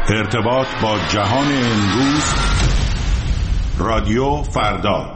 ارتباط با جهان امروز، رادیو فردا.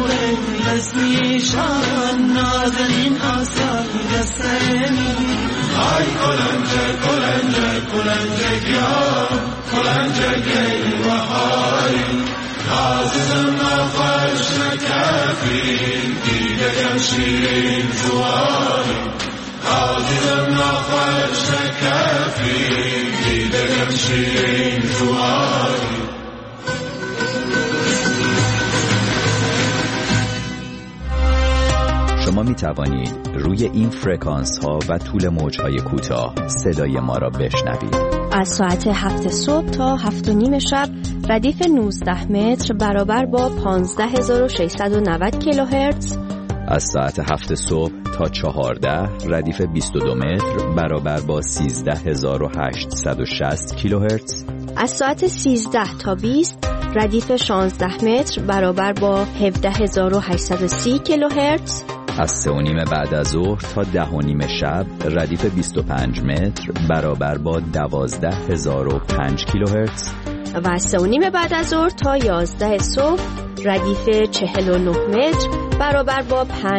لسنیشان نازنین آسان دستمی ای کلنجه کلنجه کلنجه یا کلنجه و هایی عزیزم نخوش نکفین دیدگم شیرین زواری عزیزم نخوش نکفین دیدگم شیرین زواری. شما می توانید روی این فرکانس ها و طول موج های کوتاه صدای ما را بشنوید. از ساعت 7 صبح تا 7:30 شب ردیف 19 متر برابر با 15690 کیلوهرتز. از ساعت 7 صبح تا 14 ردیف 22 متر برابر با 13860 کیلوهرتز. از ساعت 13 تا 20 ردیف 16 متر برابر با 17830 کیلوهرتز. از 3:30 بعد از ظهر تا 10:30 شب ردیف 25 متر برابر با 12005 کیلوهرتز. و از 3:30 بعد از ظهر تا 11 صبح ردیف 49 متر برابر با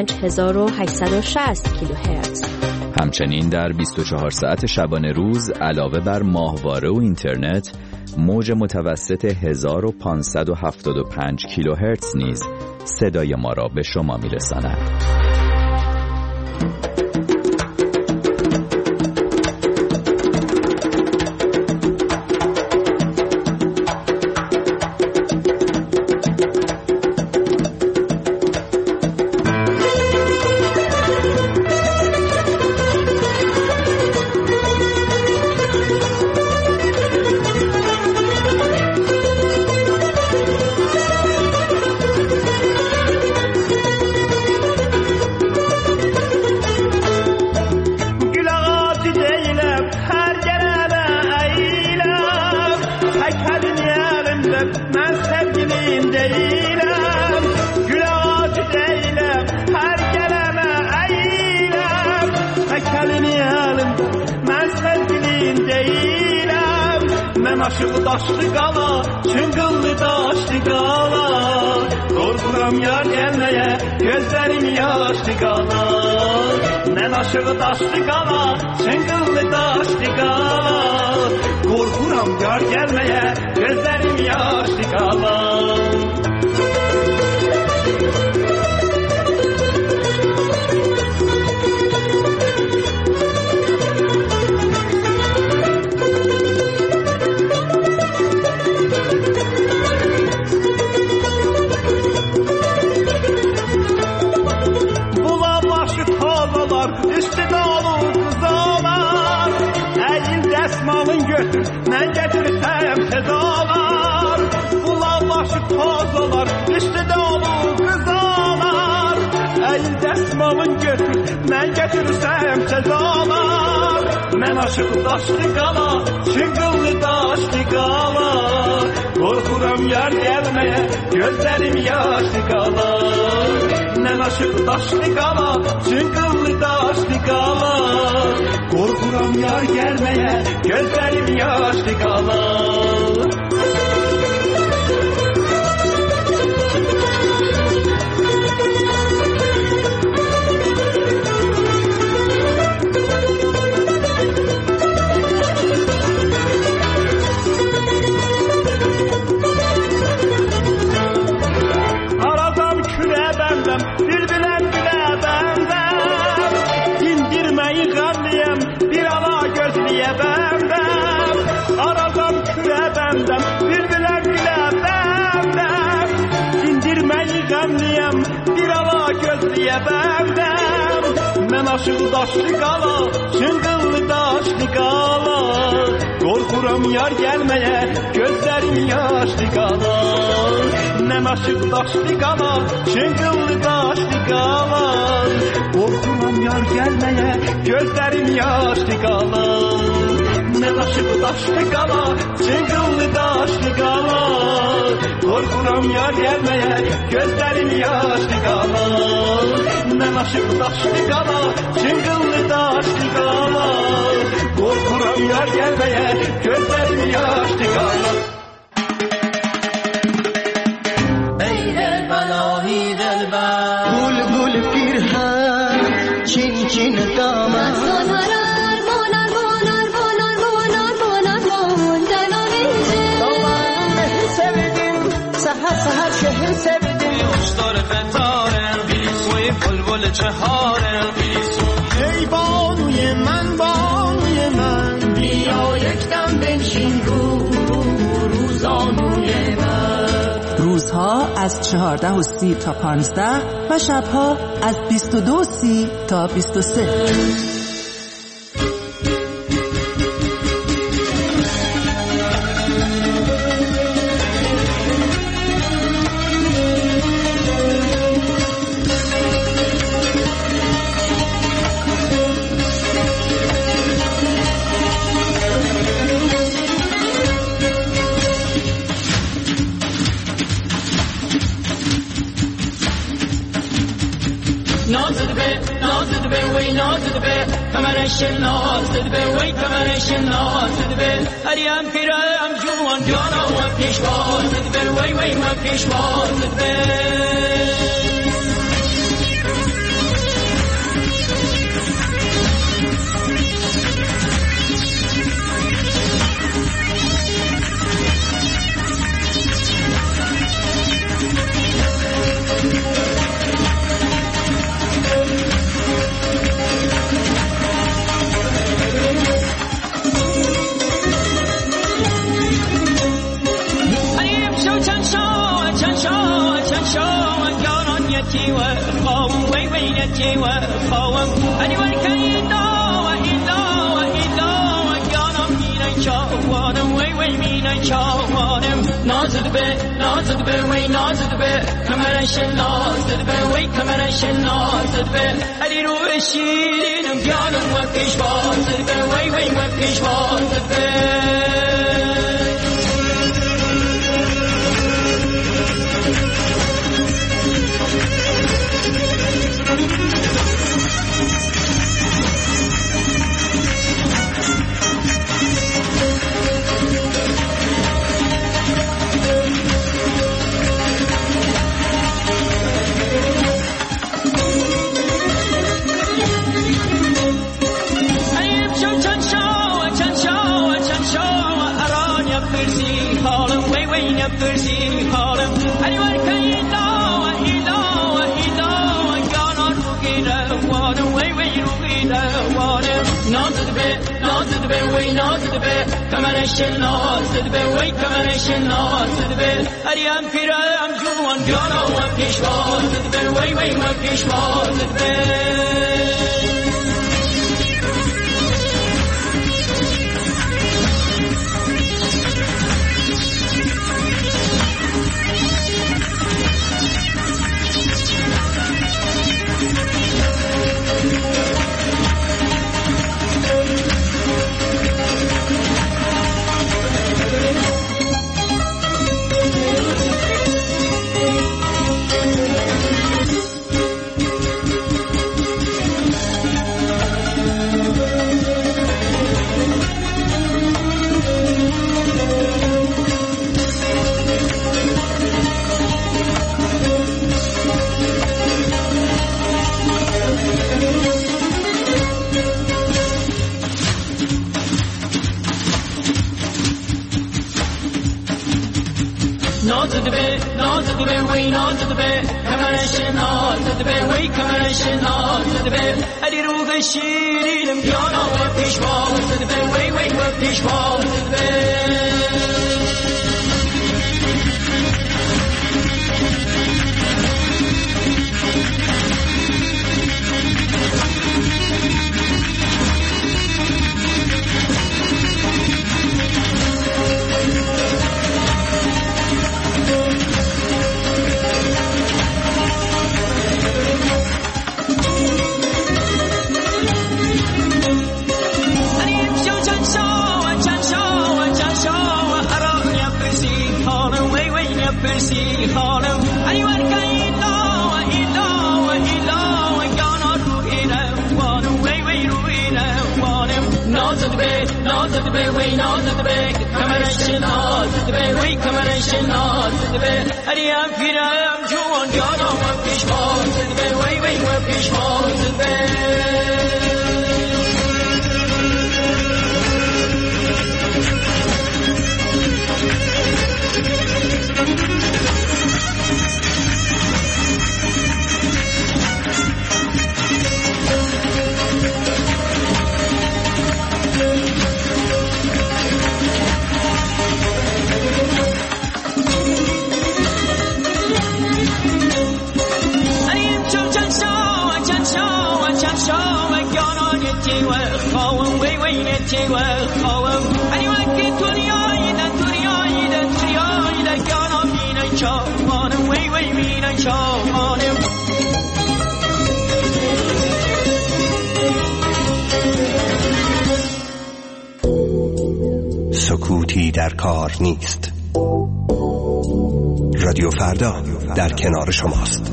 5860 کیلوهرتز. همچنین در 24 ساعت شبانه روز علاوه بر ماهواره و اینترنت موج متوسط 1575 کیلوهرتز نیز صدای ما را به شما میرساند. Aşık daşlı qala, çıngıllı daşlı qala. Qorxuram yar gəlməyə, gözlərim yaşlı qala. Mən aşık daşlı qala, çıngıllı daşlı qala. Qorxuram yar gəlməyə, gözlərim yaşlı qala. Mən gətirsəm təzalar, bulanlaşıb tozalar, üstüdə olur qızalar. Əyil dəsmalın götür, mən gətirsəm təzalar. Mən aşıq daşlı qala, çıngıllı daşlı qala. Qorxuram yar gəlməyə, gözlərim yaşlı qala. Mən aşıq daşlı qala, çıngıllı daşlı qala. Qorxuram yar gəlməyə, gözlərim yaşlı qala. Aradam külə bəndəm, bilbiləm gülə bəndəm. Dindirməyi qarlıyam, bir ala gözləyə bəndəm. Aradam külə bəndəm, bilbiləm gülə bəndəm. Dindirməyi qarlıyam, bir ala gözləyə bəndəm. Mən aşıq daşlı qala, çıngıllı daşlı qala. Qorxuram yar gəlməyə, gözlərim yaşlı qala. Mən aşıq daşlı qala, çıngıllı daşlı qala. Qorxuram yar gəlməyə, gözlərim yaşlı qala. Mən aşıq daşlı qala, çıngıllı daşlı qala. Qorxuram yar gəlməyə, gözlərim yaşlı qala. Mən aşıq daşlı qala, çıngıllı daşlı qala. Qorxuram yar gəlməyə, gözlərim yaşlı qala. Ey el balahidə قلبم گل گل پیرهن چین چین دامن سهر شهر سبدیم اشتار فتارم بیسوی بلبل چهارم ای بانوی من بیا یکدم بنشین روزانوی من. روزها از 14:30 تا 15 و شبها از 22:30 تا 23. نازد به وی کمرش نازد به هریم پیرم جوان جانا و پیش بازد به وی و پیش بازد به نازد به وی نازد به کمرش نازد به وی کمرش نازد به علی رو شیرینم جانم و پیش بازد به وی و پیش بازد به نازد به وی نازد به کمرش نازد به وی کمرش نازد به هریم پیرم جوان جانا و پیش بازد به وی و پیش بازد به نازد به وی نازد به کمرش نازد به وی کمرش نازد به علی رو شیرینم جانا و پیش بازد به وی و پیش بازد به نازد به وی نازد به کمرش ناز به وی کمرش ناز به اریم پیرم جوان جانم و پیش باز به وی وی و پیش باز به سکوتی در کار نیست. رادیو فردا در کنار شماست.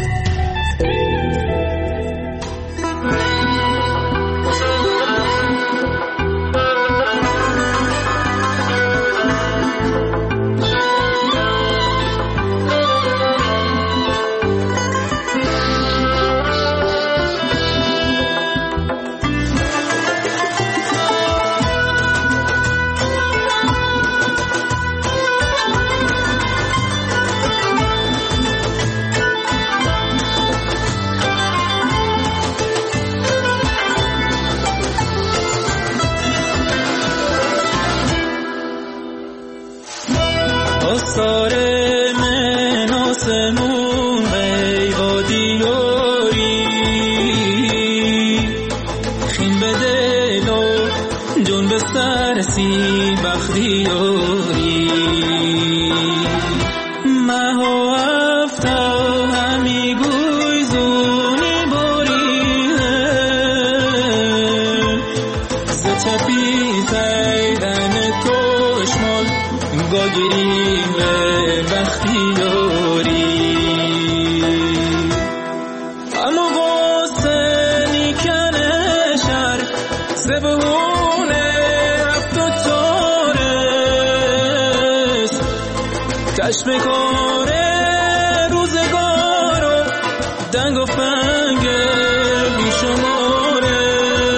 چشم کاره روزگارو دنگ و فنگ بیشماره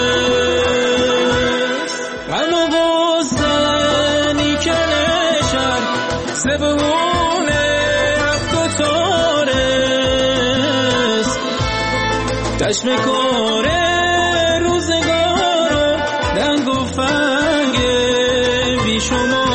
اما بازنی که نشن زبونه هفت و تارست چشم کاره روزگارو دنگ و فنگ بیشماره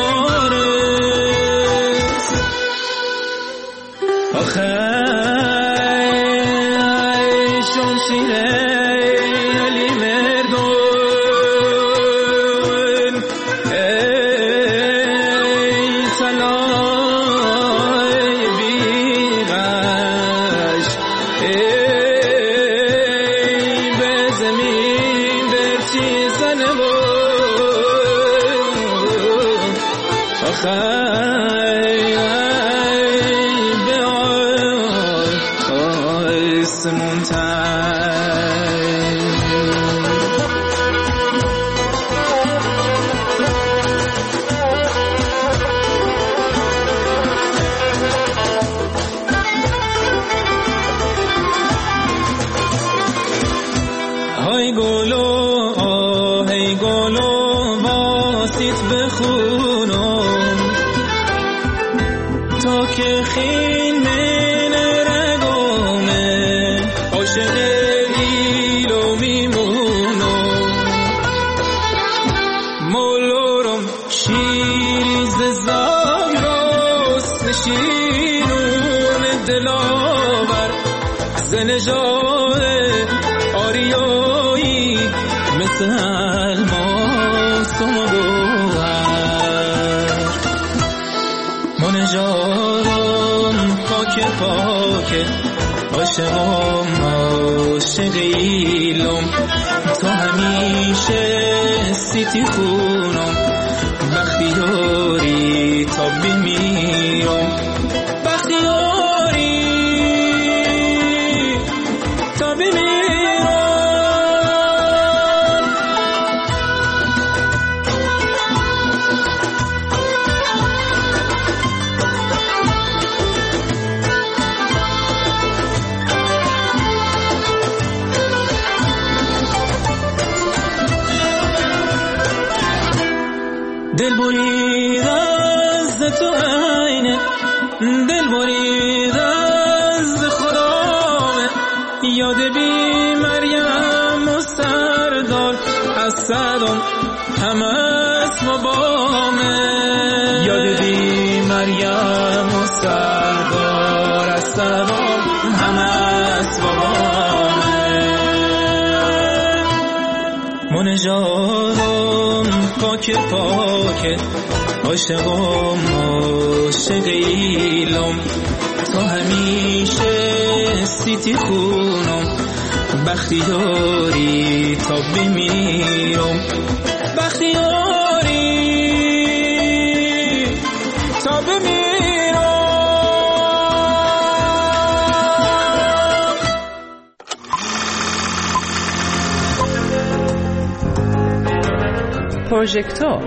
عاشقیلم تو همیشه سیتی خونم وقتی داری تا بمیرم وقتی داری تا بمیرم دل برید از تو عینه، دل برید از خدامه، یاد بی مریم و سردار از صدام همه از بابامه، یاد بی مریم و سردار از صدام همه از بابامه. منجادم پاک پاک عاشقم عاشق ایلم، تو همیشه سیتی خونم، بختی داری تا بمیرم، بختی داری تا بمیرم. پروژکتور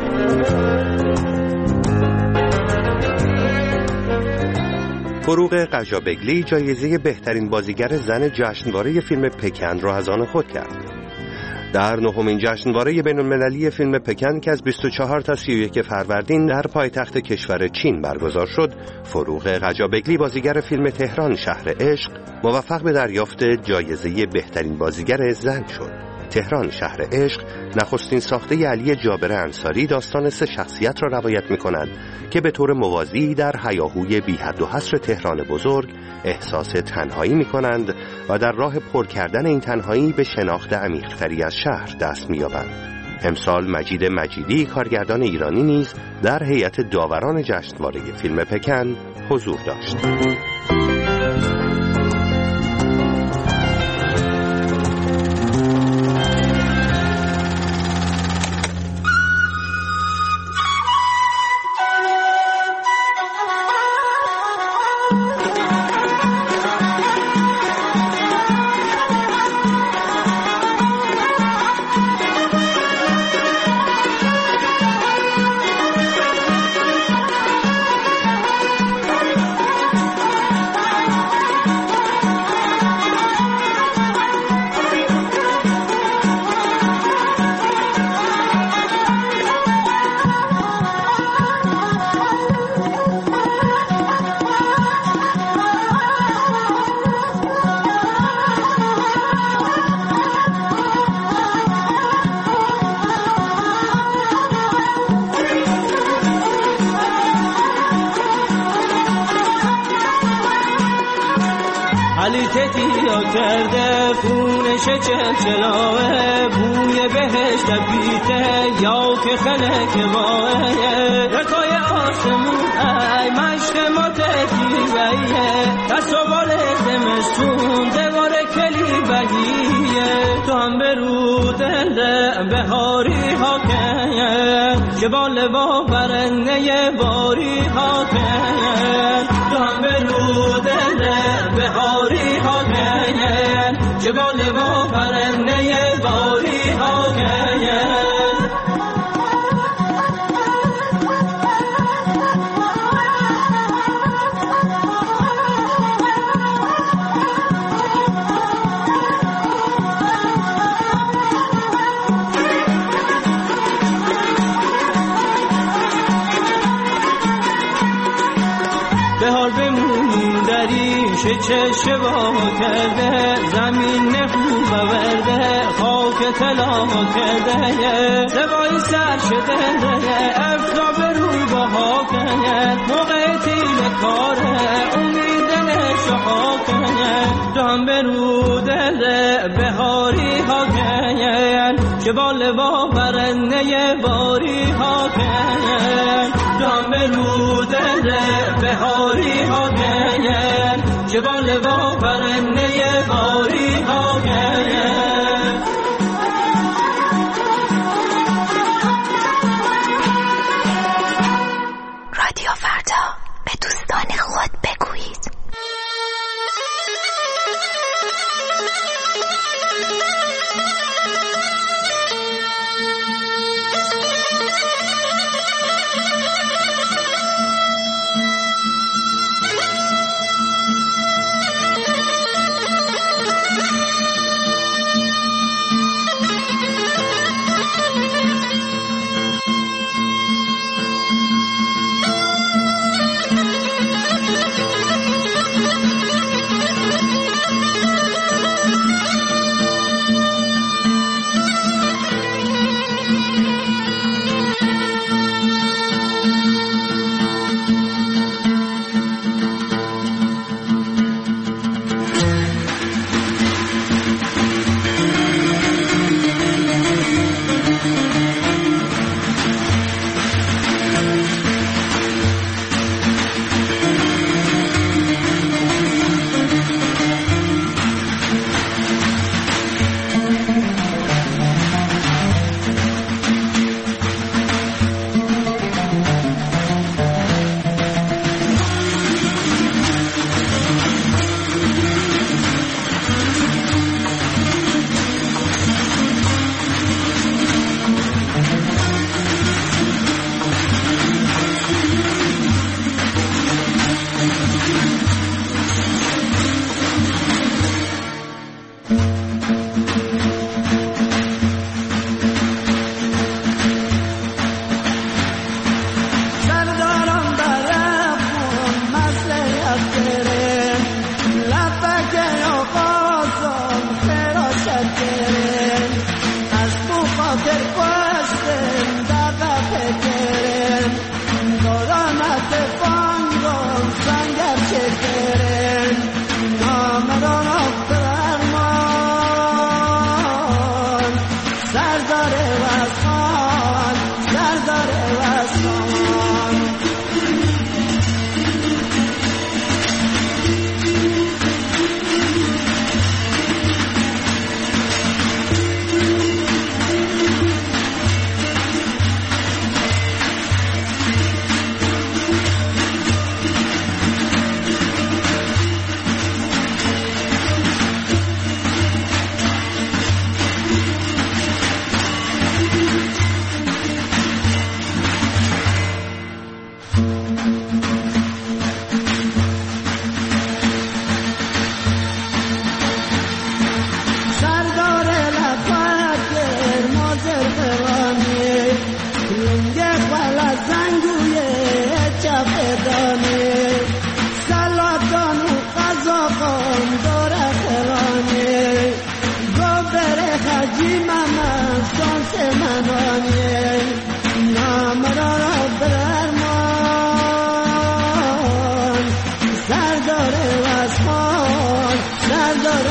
فروغ قجابگلی جایزه بهترین بازیگر زن جشنواره فیلم پکن را از آن خود کرد. در نهمین جشنواره بین‌المللی فیلم پکن که از 24 تا 31 فروردین در پایتخت کشور چین برگزار شد، فروغ قجابگلی بازیگر فیلم تهران شهر عشق موفق به دریافت جایزه بهترین بازیگر زن شد. تهران شهر عشق نخستین ساخته علی جابر انصاری داستان 3 شخصیت را روایت می‌کند که به طور موازی در هیاهوی بی حد و حصر تهران بزرگ احساس تنهایی می‌کنند و در راه پر کردن این تنهایی به شناخت عمیق‌تری از شهر دست می‌یابند. امسال مجید مجیدی کارگردان ایرانی نیز در هیئت داوران جشنواره فیلم پکن حضور داشت. حلیتتیا کرده خونش چلچلاه، بوی بهش بیته یا که خلک واه، رکای آسمون ای مشت ماتتی ویه، دست و بال زمستون دوار کلی بگیه، تو هم برو دل بهاری ها که که بال با برنه باری ها تو هم برو دل بهاری ها که بال با برنه باری ها بهار بمونی دریش چه وا کرده، زمین خوب ورده خاک طلا کرده، زبای سر شده افتاب روی بها کرد، موقع تیل کاره امید نشها کرد، دام برو دل بهاری ها کرد که بال با برنه باری ها کرد، دام برو دل بهاری ها کرد که بال با برنه باری ها کرد. رادیو فردا، به دوستان خود بگویید.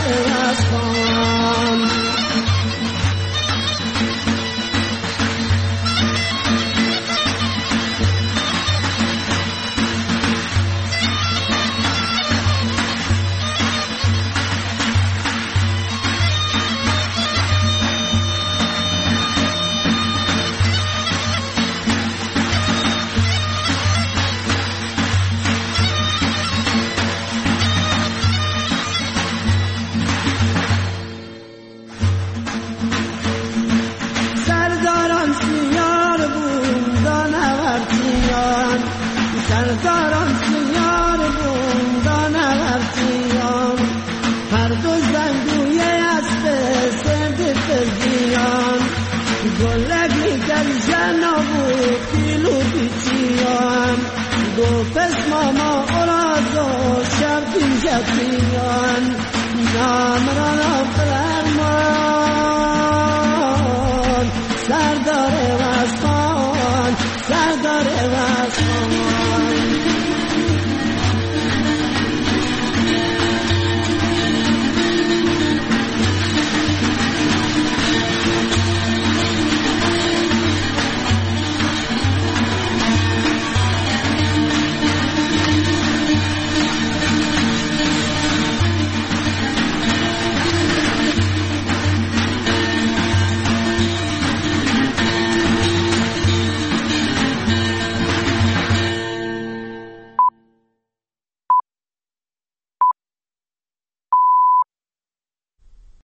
اسبان سرداران سیار بوندان ورتیان هر دو زنگوی اسب سند فرزیان گلگی در جنابو پیلو بیچیان دو پس ماما اولازو شرطی جتیان نامرانا